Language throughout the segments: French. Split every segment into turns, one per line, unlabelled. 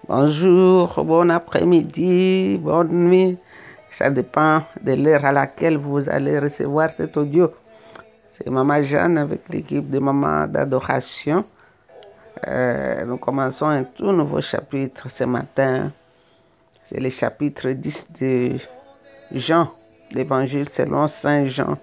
Bonjour, bon après-midi, bonne nuit. Ça dépend de l'heure à laquelle vous allez recevoir cet audio. C'est Maman Jeanne avec l'équipe de Maman d'Adoration. Nous commençons un tout nouveau chapitre ce matin. C'est le chapitre 10 de Jean, l'Évangile selon Saint Jean.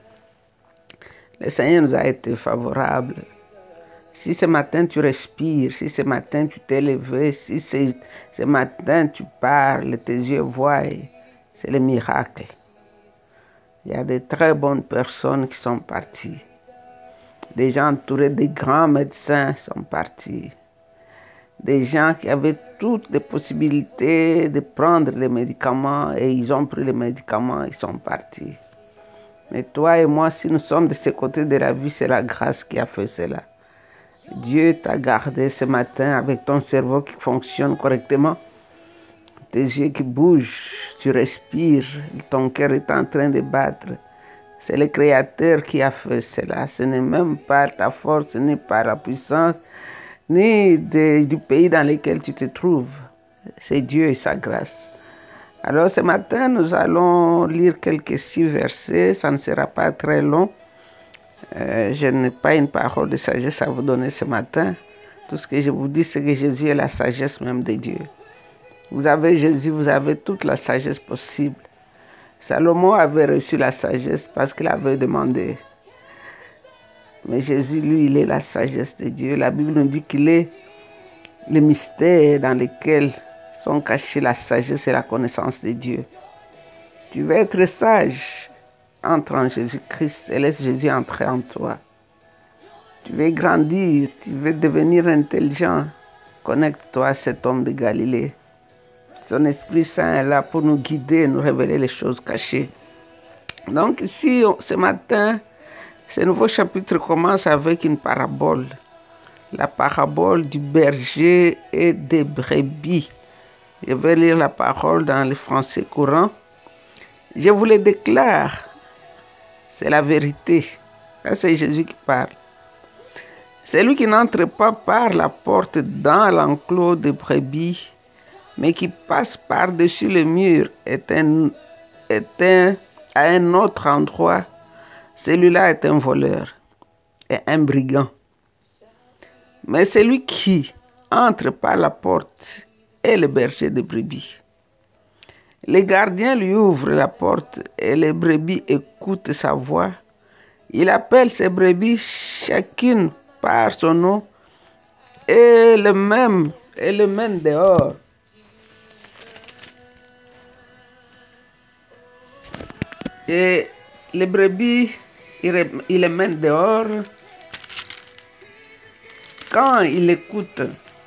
Le Seigneur nous a été favorable. Si ce matin tu respires, si ce matin tu t'es levé, si ce matin tu parles, tes yeux voient, c'est le miracle. Il y a de très bonnes personnes qui sont parties. Des gens entourés de grands médecins sont partis. Des gens qui avaient toutes les possibilités de prendre les médicaments et ils ont pris les médicaments, ils sont partis. Mais toi et moi, si nous sommes de ce côté de la vie, c'est la grâce qui a fait cela. Dieu t'a gardé ce matin avec ton cerveau qui fonctionne correctement, tes yeux qui bougent, tu respires, ton cœur est en train de battre. C'est le Créateur qui a fait cela. Ce n'est même pas ta force, ni par la puissance, ni du pays dans lequel tu te trouves. C'est Dieu et sa grâce. Alors ce matin, nous allons lire quelques 6 versets. Ça ne sera pas très long. Je n'ai pas une parole de sagesse à vous donner ce matin. Tout ce que je vous dis, c'est que Jésus est la sagesse même de Dieu. Vous avez Jésus, vous avez toute la sagesse possible. Salomon avait reçu la sagesse parce qu'il avait demandé. Mais Jésus, lui, il est la sagesse de Dieu. La Bible nous dit qu'il est le mystère dans lequel sont cachés la sagesse et la connaissance de Dieu. Tu veux être sage, entre en Jésus-Christ et laisse Jésus entrer en toi. Tu veux grandir, tu veux devenir intelligent, connecte-toi à cet homme de Galilée. Son Esprit Saint est là pour nous guider, nous révéler les choses cachées. Donc ici, ce matin, ce nouveau chapitre commence avec une parabole. La parabole du berger et des brebis. Je vais lire la parole dans le français courant. Je vous le déclare, c'est la vérité. Ça, c'est Jésus qui parle. Celui qui n'entre pas par la porte dans l'enclos des brebis, mais qui passe par-dessus le mur à un autre endroit, celui-là est un voleur et un brigand. Mais celui qui entre par la porte est le berger des brebis. Les gardiens lui ouvrent la porte et les brebis écoutent sa voix. Il appelle ses brebis chacune par son nom et le mène dehors. Et les brebis, il les mène dehors. Quand il écoute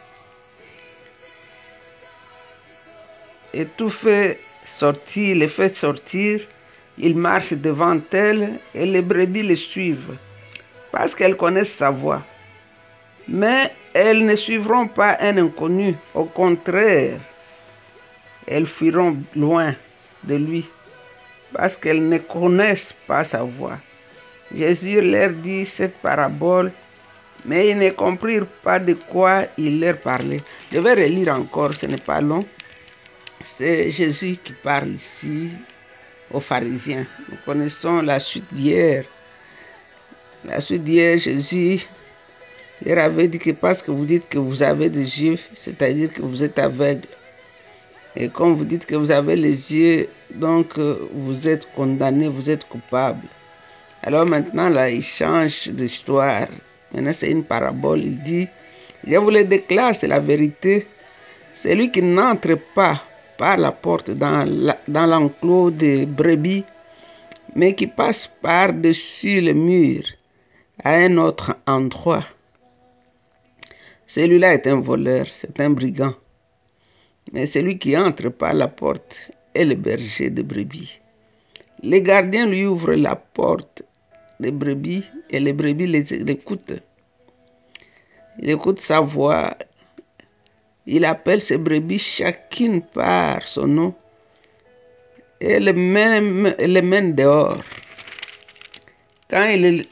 et tout fait sortir, les fait sortir, il marche devant elles et les brebis le suivent parce qu'elles connaissent sa voix. Mais elles ne suivront pas un inconnu. Au contraire, elles fuiront loin de lui parce qu'elles ne connaissent pas sa voix. Jésus leur dit cette parabole, mais ils ne comprirent pas de quoi il leur parlait. Je vais relire encore, ce n'est pas long. C'est Jésus qui parle ici aux pharisiens. Nous connaissons la suite d'hier. La suite d'hier, Jésus leur avait dit que parce que vous dites que vous avez des yeux, c'est-à-dire que vous êtes aveugle. Et comme vous dites que vous avez les yeux, donc vous êtes condamné, vous êtes coupable. Alors maintenant, là, il change d'histoire. Maintenant, c'est une parabole. Il dit, je vous le déclare, c'est la vérité. Celui qui n'entre pas par la porte dans l'enclos des brebis, mais qui passe par-dessus le mur à un autre endroit, celui-là est un voleur, c'est un brigand. Mais celui qui entre par la porte est le berger de brebis. Les gardiens lui ouvrent la porte des brebis et les brebis l'écoutent. Il écoute sa voix. Il appelle ses brebis chacune par son nom et les mène dehors. Quand il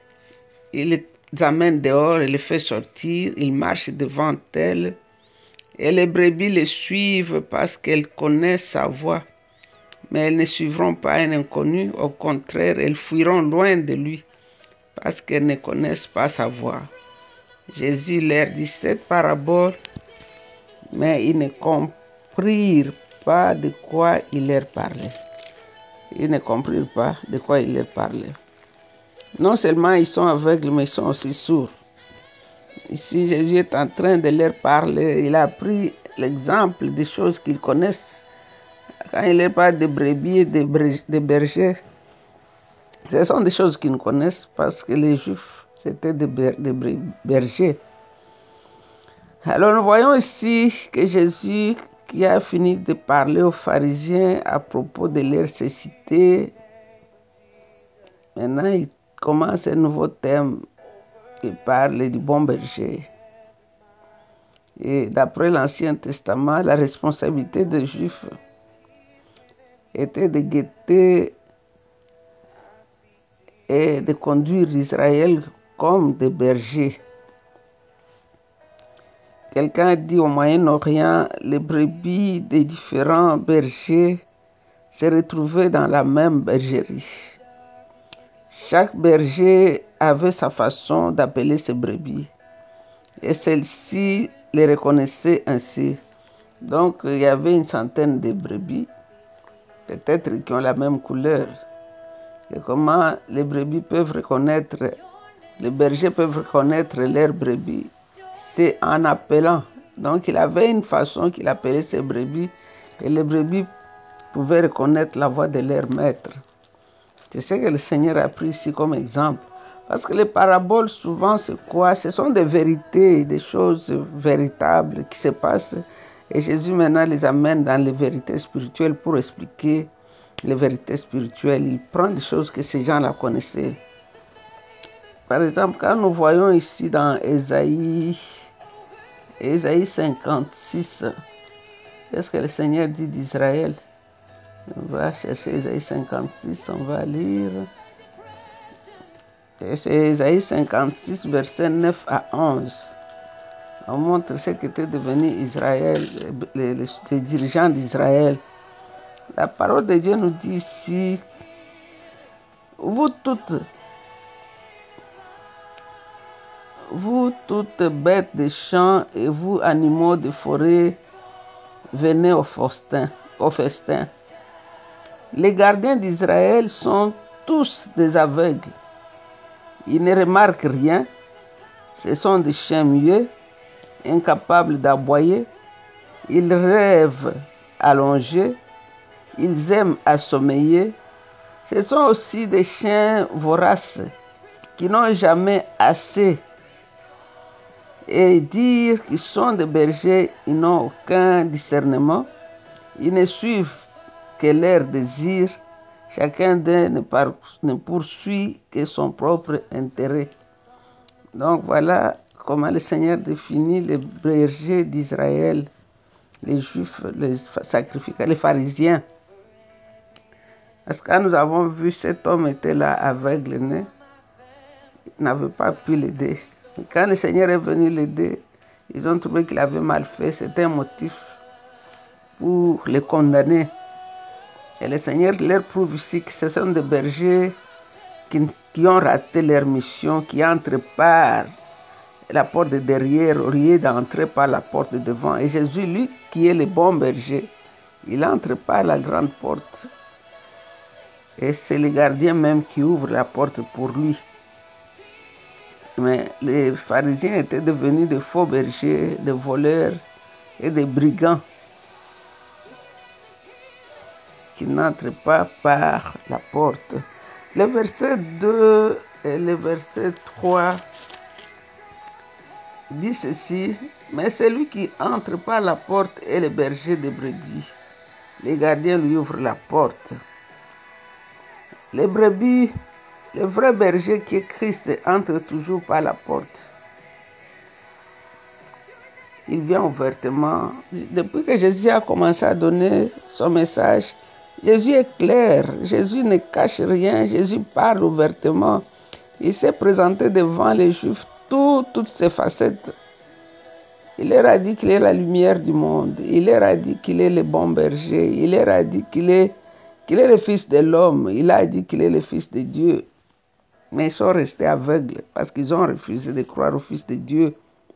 les amène dehors et les fait sortir, il marche devant elles Et les brebis le suivent parce qu'elles connaissent sa voix. Mais elles ne suivront pas un inconnu. Au contraire, elles fuiront loin de lui parce qu'elles ne connaissent pas sa voix. Jésus leur dit cette parabole, mais ils ne comprirent pas de quoi il leur parlait. Ils ne comprirent pas de quoi il leur parlait. Non seulement ils sont aveugles, mais ils sont aussi sourds. Ici, Jésus est en train de leur parler. Il a pris l'exemple des choses qu'ils connaissent. Quand il leur parle de brebis et de bergers, ce sont des choses qu'ils connaissent parce que les Juifs, c'était des bergers. Alors nous voyons ici que Jésus, qui a fini de parler aux pharisiens à propos de leur cécité, maintenant il commence un nouveau thème. Il parle du bon berger. Et d'après l'Ancien Testament, la responsabilité des Juifs était de guetter et de conduire Israël comme des bergers. Quelqu'un dit au Moyen-Orient, les brebis des différents bergers se retrouvaient dans la même bergerie. Chaque berger avait sa façon d'appeler ses brebis et celles-ci les reconnaissaient ainsi. Donc il y avait une centaine de brebis, peut-être qui ont la même couleur. Et comment les brebis peuvent reconnaître, les bergers peuvent reconnaître leurs brebis, c'est en appelant. Donc il avait une façon qu'il appelait ses brebis et les brebis pouvaient reconnaître la voix de leur maître. C'est ce que le Seigneur a pris ici comme exemple. Parce que les paraboles, souvent, c'est quoi? Ce sont des vérités, des choses véritables qui se passent. Et Jésus maintenant les amène dans les vérités spirituelles pour expliquer les vérités spirituelles. Il prend des choses que ces gens-là connaissaient. Par exemple, quand nous voyons ici dans Ésaïe 56, qu'est-ce que le Seigneur dit d'Israël? On va chercher Ésaïe 56, on va lire. Et c'est Ésaïe 56, versets 9 à 11. On montre ce qu'était devenu Israël, les dirigeants d'Israël. La parole de Dieu nous dit ici, vous toutes bêtes de champs et vous animaux de forêt, venez au festin. Les gardiens d'Israël sont tous des aveugles. Ils ne remarquent rien. Ce sont des chiens muets, incapables d'aboyer. Ils rêvent allongés. Ils aiment assommeiller. Ce sont aussi des chiens voraces qui n'ont jamais assez. Et dire qu'ils sont des bergers, ils n'ont aucun discernement. Ils ne suivent que leurs désirs. Chacun d'eux ne poursuit que son propre intérêt. Donc voilà comment le Seigneur définit les bergers d'Israël, les Juifs, les sacrificateurs, les pharisiens. Parce que quand nous avons vu cet homme était là aveugle, né, il n'avait pas pu l'aider. Et quand le Seigneur est venu l'aider, ils ont trouvé qu'il avait mal fait. C'était un motif pour les condamner. Et le Seigneur leur prouve ici que ce sont des bergers qui ont raté leur mission, qui entrent par la porte de derrière au lieu d'entrer par la porte de devant. Et Jésus, lui, qui est le bon berger, il entre par la grande porte. Et c'est le gardien même qui ouvre la porte pour lui. Mais les pharisiens étaient devenus de faux bergers, des voleurs et des brigands qui n'entrent pas par la porte. Le verset 2 et le verset 3 dit ceci, mais celui qui entre par la porte est le berger des brebis. Les gardiens lui ouvrent la porte. Les brebis, le vrai berger qui est Christ entre toujours par la porte. Il vient ouvertement. Depuis que Jésus a commencé à donner son message, Jésus est clair. Jésus ne cache rien. Jésus parle ouvertement. Il s'est présenté devant les Juifs toutes ses facettes. Il leur a dit qu'il est la lumière du monde. Il leur a dit qu'il est le bon berger. Il leur a dit qu'il est le fils de l'homme. Il a dit qu'il est le fils de Dieu. Mais ils sont restés aveugles parce qu'ils ont refusé de croire au fils de Dieu.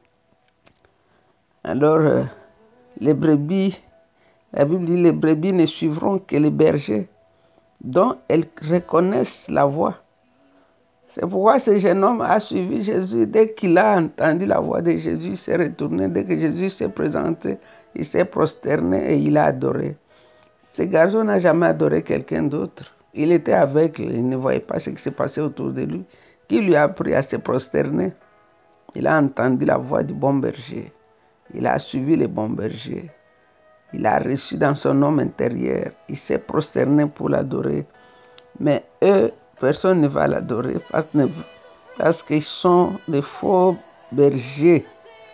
Alors, les brebis, la Bible dit, les brebis ne suivront que les bergers, dont elles reconnaissent la voix. C'est pourquoi ce jeune homme a suivi Jésus. Dès qu'il a entendu la voix de Jésus, il s'est retourné. Dès que Jésus s'est présenté, il s'est prosterné et il a adoré. Ce garçon n'a jamais adoré quelqu'un d'autre. Il était aveugle, il ne voyait pas ce qui se passait autour de lui. Qui lui a appris à se prosterner? Il a entendu la voix du bon berger. Il a suivi le bon berger. Il a reçu dans son homme intérieur. Il s'est prosterné pour l'adorer. Mais eux, personne ne va l'adorer parce qu'ils sont des faux bergers.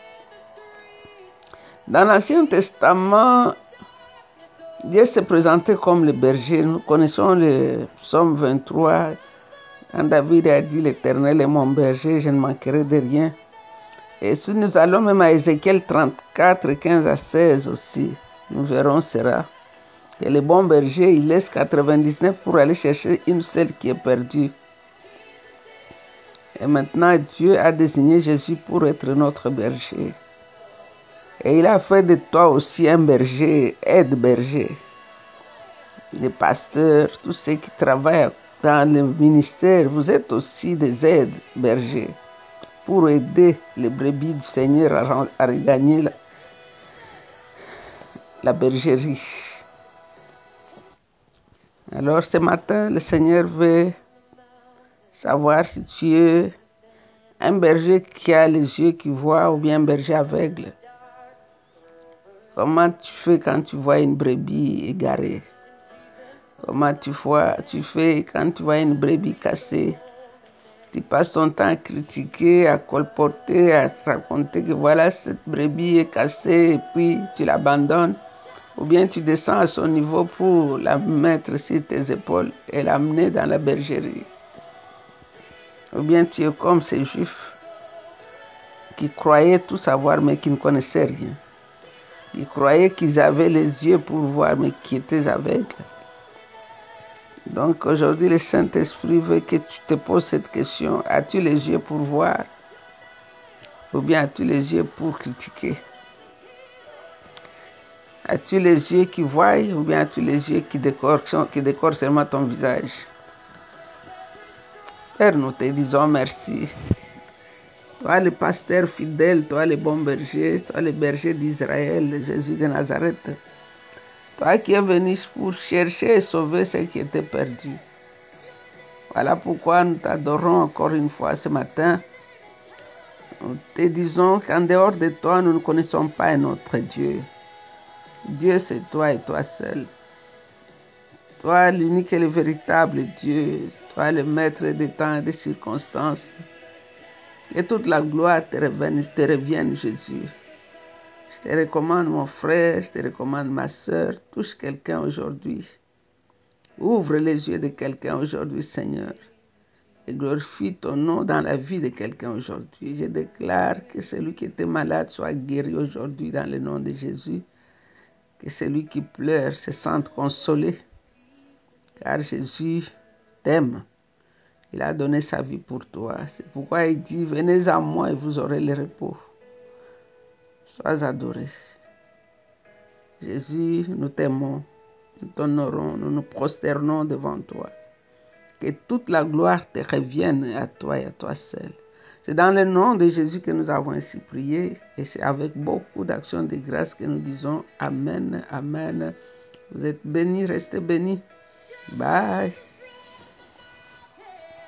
Dans l'Ancien Testament, Dieu s'est présenté comme le berger. Nous connaissons le psaume 23. Quand David a dit, l'Éternel est mon berger, je ne manquerai de rien. Et si nous allons même à Ézéchiel 34, 15 à 16 aussi, nous verrons cela. Et le bon berger, il laisse 99 pour aller chercher une seule qui est perdue. Et maintenant, Dieu a désigné Jésus pour être notre berger. Et il a fait de toi aussi un berger, aide-berger. Les pasteurs, tous ceux qui travaillent dans le ministère, vous êtes aussi des aides-bergers pour aider les brebis du Seigneur à regagner la bergerie. Alors ce matin, le Seigneur veut savoir si tu es un berger qui a les yeux qui voient ou bien un berger aveugle. Comment tu fais quand tu vois une brebis égarée? Comment tu fais quand tu vois une brebis cassée? Tu passes ton temps à critiquer, à colporter, à te raconter que voilà, cette brebis est cassée et puis tu l'abandonnes. Ou bien tu descends à son niveau pour la mettre sur tes épaules et l'amener dans la bergerie. Ou bien tu es comme ces juifs qui croyaient tout savoir mais qui ne connaissaient rien. Ils croyaient qu'ils avaient les yeux pour voir mais qui étaient aveugles. Donc aujourd'hui, le Saint-Esprit veut que tu te poses cette question. As-tu les yeux pour voir? Ou bien as-tu les yeux pour critiquer? As-tu les yeux qui voient ou bien as-tu les yeux qui décorent seulement ton visage? Père, nous te disons merci. Toi le pasteur fidèle, toi le bon berger, toi le berger d'Israël, Jésus de Nazareth. Toi qui es venu pour chercher et sauver ceux qui étaient perdus. Voilà pourquoi nous t'adorons encore une fois ce matin. Nous te disons qu'en dehors de toi, nous ne connaissons pas un autre Dieu. Dieu, c'est toi et toi seul. Toi, l'unique et le véritable Dieu. Toi, le maître des temps et des circonstances. Et toute la gloire te revienne, Jésus. Je te recommande mon frère, je te recommande ma sœur. Touche quelqu'un aujourd'hui. Ouvre les yeux de quelqu'un aujourd'hui, Seigneur. Et glorifie ton nom dans la vie de quelqu'un aujourd'hui. Je déclare que celui qui était malade soit guéri aujourd'hui dans le nom de Jésus. Que celui qui pleure se sente consolé. Car Jésus t'aime. Il a donné sa vie pour toi. C'est pourquoi il dit, venez à moi et vous aurez le repos. Sois adoré. Jésus, nous t'aimons. Nous t'honorons. Nous nous prosternons devant toi. Que toute la gloire te revienne à toi et à toi seul. C'est dans le nom de Jésus que nous avons ainsi prié et c'est avec beaucoup d'actions de grâce que nous disons Amen, Amen. Vous êtes bénis, restez bénis. Bye.